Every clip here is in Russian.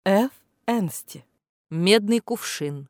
Ф. Энсти. Медный кувшин.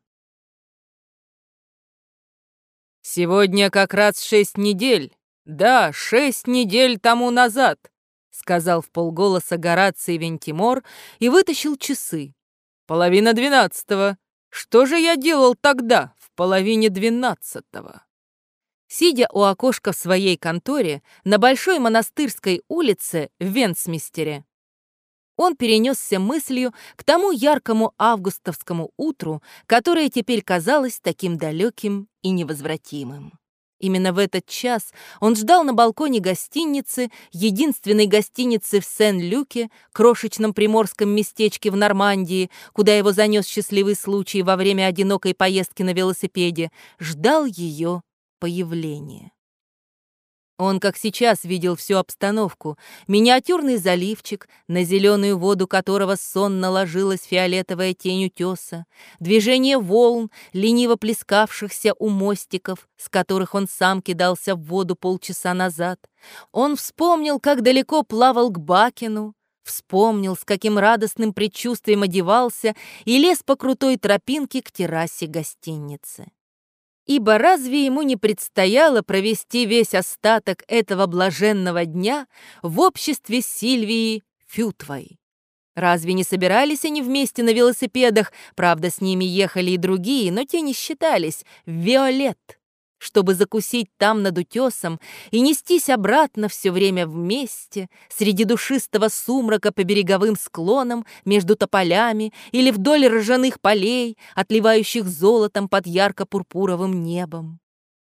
«Сегодня как раз 6 недель. Да, 6 недель тому назад», — сказал вполголоса Гораций Вентимор и вытащил часы. «Половина 12-го. Что же я делал тогда, в половине 12-го?» Сидя у окошка в своей конторе на Большой Монастырской улице в Вестминстере, он перенесся мыслью к тому яркому августовскому утру, которое теперь казалось таким далеким и невозвратимым. Именно в этот час он ждал на балконе гостиницы, единственной гостиницы в Сен-Люке, крошечном приморском местечке в Нормандии, куда его занес счастливый случай во время одинокой поездки на велосипеде, ждал ее появления. Он, как сейчас, видел всю обстановку. Миниатюрный заливчик, на зеленую воду которого сонно ложилась фиолетовая тень утеса, движение волн, лениво плескавшихся у мостиков, с которых он сам кидался в воду полчаса назад. Он вспомнил, как далеко плавал к Бакину, вспомнил, с каким радостным предчувствием одевался и лез по крутой тропинке к террасе гостиницы. Ибо разве ему не предстояло провести весь остаток этого блаженного дня в обществе Сильвии Фютвой? Разве не собирались они вместе на велосипедах, правда, с ними ехали и другие, но те не считались, в Виолет, чтобы закусить там над утесом и нестись обратно все время вместе, среди душистого сумрака по береговым склонам, между тополями или вдоль ржаных полей, отливающих золотом под ярко-пурпуровым небом.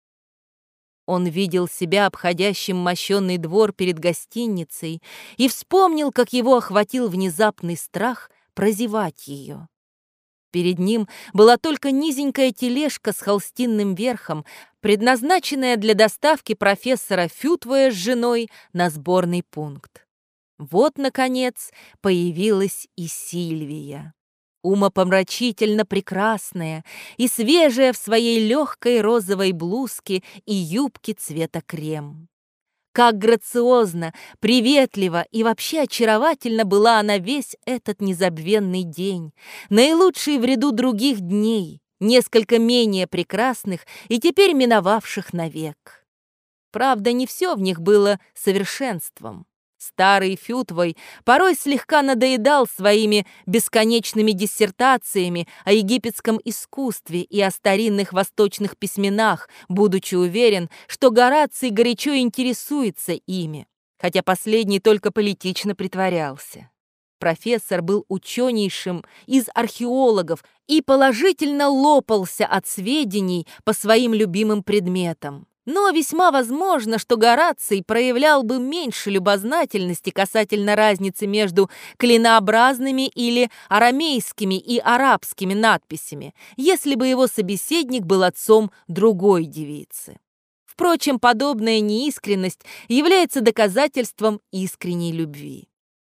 Он видел себя обходящим мощенный двор перед гостиницей и вспомнил, как его охватил внезапный страх прозевать ее. Перед ним была только низенькая тележка с холстинным верхом, предназначенная для доставки профессора Фютвоя с женой на сборный пункт. Вот, наконец, появилась и Сильвия. Умопомрачительно прекрасная и свежая в своей легкой розовой блузке и юбке цвета крем. Как грациозно, приветливо и вообще очаровательно была она весь этот незабвенный день, наилучший в ряду других дней, несколько менее прекрасных и теперь миновавших навек. Правда, не все в них было совершенством. Старый Фютвой порой слегка надоедал своими бесконечными диссертациями о египетском искусстве и о старинных восточных письменах, будучи уверен, что Гораций горячо интересуется ими, хотя последний только политично притворялся. Профессор был ученейшим из археологов и положительно лопался от сведений по своим любимым предметам. Но весьма возможно, что Гораций проявлял бы меньше любознательности касательно разницы между клинообразными или арамейскими и арабскими надписями, если бы его собеседник был отцом другой девицы. Впрочем, подобная неискренность является доказательством искренней любви.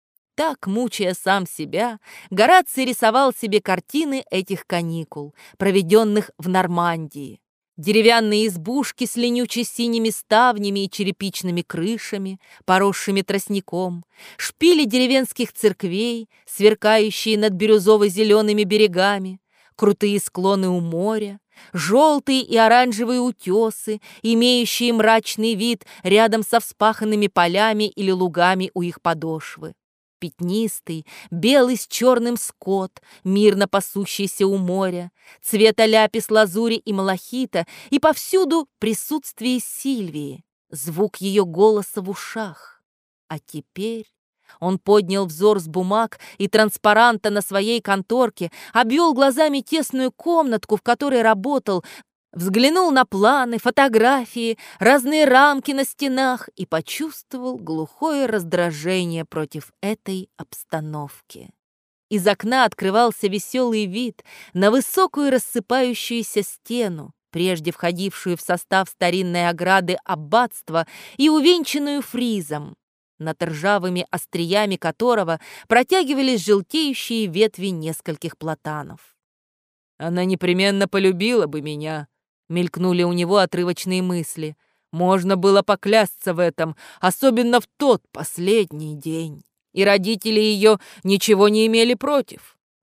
Так, мучая сам себя, Гораций рисовал себе картины этих каникул, проведенных в Нормандии. Деревянные избушки с ленюче-синими ставнями и черепичными крышами, поросшими тростником, шпили деревенских церквей, сверкающие над бирюзово-зелеными берегами, крутые склоны у моря, желтые и оранжевые утесы, имеющие мрачный вид рядом со вспаханными полями или лугами у их подошвы. Пятнистый, белый с черным скот, мирно пасущийся у моря, цвета ляпис-лазури и малахита, и повсюду присутствие Сильвии, звук ее голоса в ушах. А теперь он поднял взор с бумаг и транспаранта на своей конторке, обвел глазами тесную комнатку, в которой работал, взглянул на планы, фотографии, разные рамки на стенах и почувствовал глухое раздражение против этой обстановки. Из окна открывался веселый вид на высокую рассыпающуюся стену, прежде входившую в состав старинной ограды аббатства и увенчанную фризом, над ржавыми остриями которого протягивались желтеющие ветви нескольких платанов. «Она непременно полюбила бы меня», — мелькнули у него отрывочные мысли. «Можно было поклясться в этом, особенно в тот последний день. И родители ее ничего не имели против.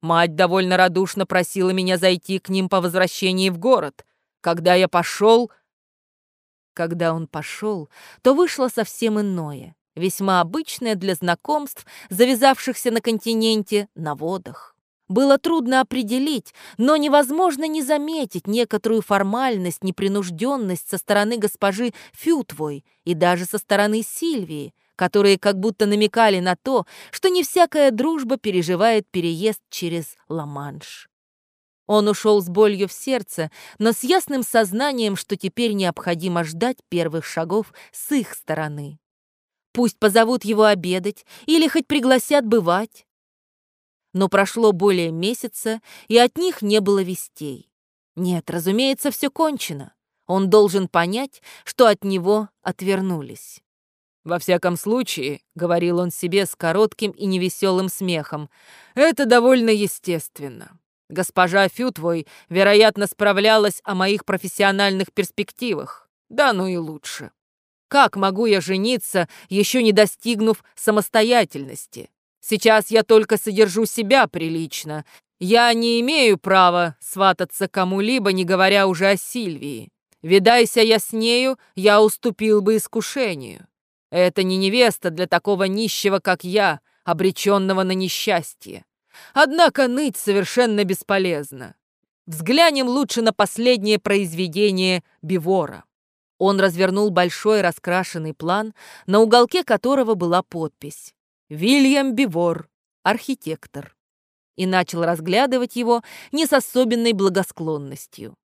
Мать довольно радушно просила меня зайти к ним по возвращении в город. Когда я пошел... Когда он пошел, то вышло совсем иное, весьма обычное для знакомств, завязавшихся на континенте, на водах. Было трудно определить, но невозможно не заметить некоторую формальность, непринужденность со стороны госпожи Фютвой и даже со стороны Сильвии, которые как будто намекали на то, что не всякая дружба переживает переезд через Ла-Манш. Он ушел с болью в сердце, но с ясным сознанием, что теперь необходимо ждать первых шагов с их стороны. Пусть позовут его обедать или хоть пригласят бывать. Но прошло более месяца, и от них не было вестей. Нет, разумеется, все кончено. Он должен понять, что от него отвернулись. «Во всяком случае», — говорил он себе с коротким и невеселым смехом, — «это довольно естественно. Госпожа Фютвой, вероятно, справлялась о моих профессиональных перспективах. Да, ну и лучше. Как могу я жениться, еще не достигнув самостоятельности? Сейчас я только содержу себя прилично. Я не имею права свататься кому-либо, не говоря уже о Сильвии. Видайся я с нею, я уступил бы искушению. Это не невеста для такого нищего, как я, обреченного на несчастье. Однако ныть совершенно бесполезно. Взглянем лучше на последнее произведение Бивора». Он развернул большой раскрашенный план, на уголке которого была подпись «Вильям Бивор, архитектор», и начал разглядывать его не с особенной благосклонностью.